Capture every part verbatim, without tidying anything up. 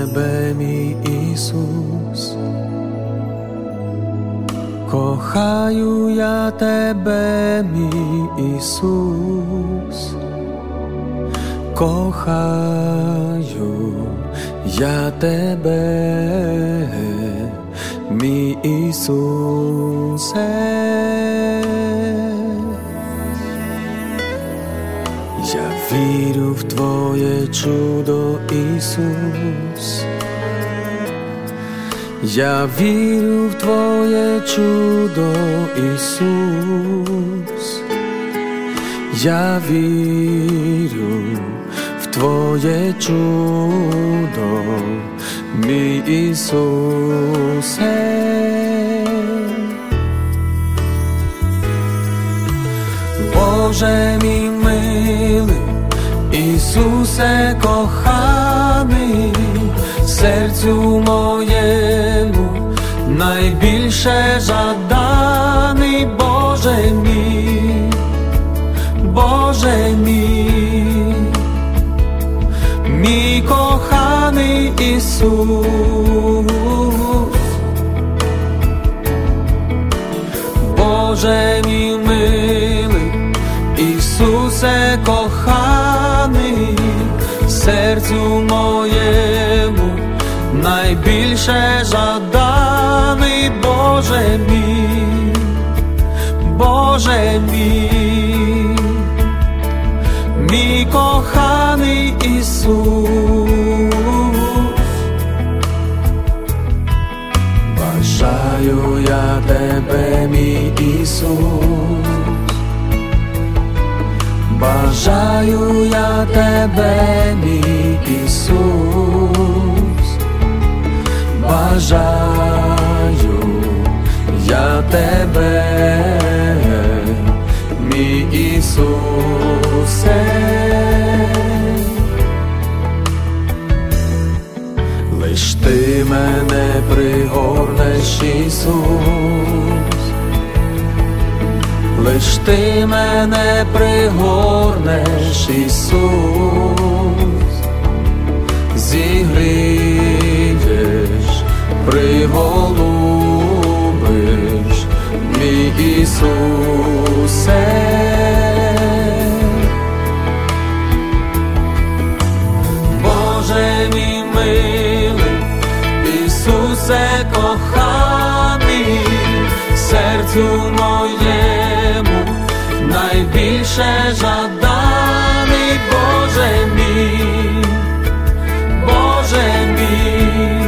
Тебе, мій Ісус, кохаю я Тебе, мій Ісус, кохаю я Тебе, мій Ісусе. Я вірю в Твоє чудо, Ісус. Я вірю в Твоє чудо, Ісус. Я вірю в Твоє чудо, мій Ісусе. Боже мій милий, Ісусе коханий, серцю моєму найбільше жаданий. Боже мій, Боже мій, мій коханий Ісус. Боже мій милий, Ісусе коханий, серцю моєму найбільше жаданий. Боже мій, Боже мій, мій коханий Ісус. Бажаю я Тебе, мій Ісус, бажаю я Тебе, мій Ісус, бажаю я Тебе, мій Ісусе. Лиш Ти мене пригорнеш, Ісус, лиш Ти мене пригорнеш, Ісус, зігрієш, приголубиш, мій Ісусе. Боже мій милий, Ісусе коханий, серцю моєму найбільше жаданий. Боже мій, Боже мій,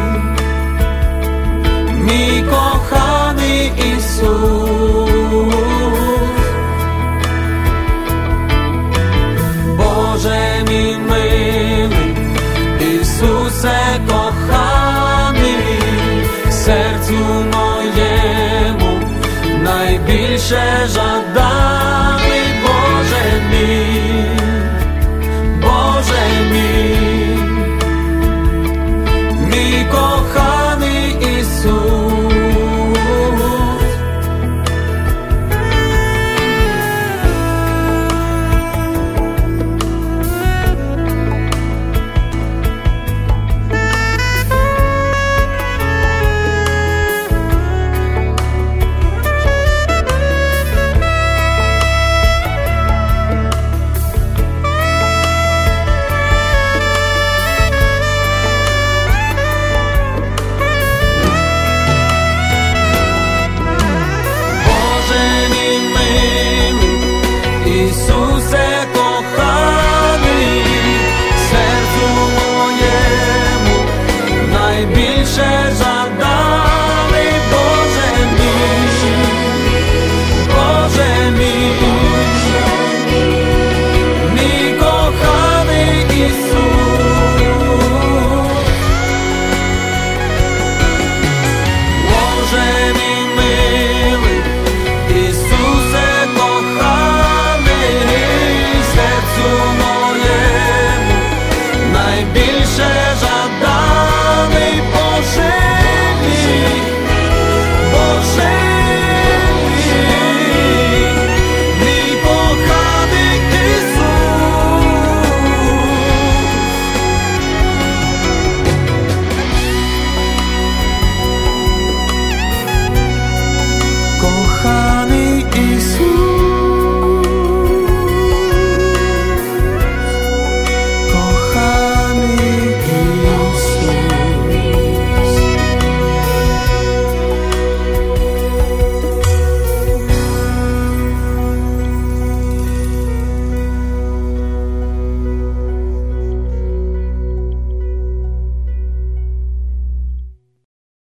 мій коханий Ісус. Боже мій милий, Ісусе коханий, серцю моєму найбільше жаданий. Боже мій, Боже мій, мій коханий